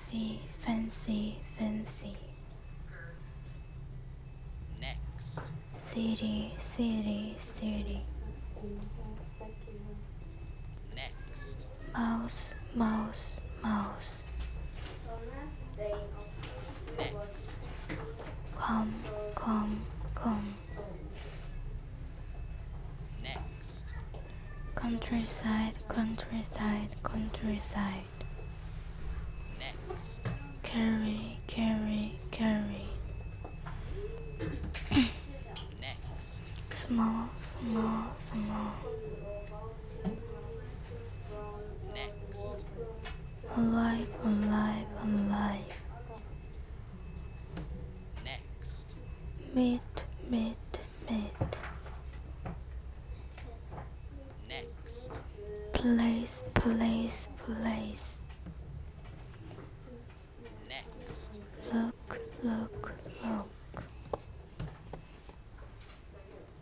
fancy, fancy, fancy. Next. City, city, city. Next. Mouse, mouse, mouse. Next. Come, come, come. Next. Countryside, countryside, countryside. Next. Carry, carry, carry. Next. Small, small, small. Next. Alive, alive, alive. Next. Meet, meet, meet. Next. Place, place, place. Next. Look, look, look.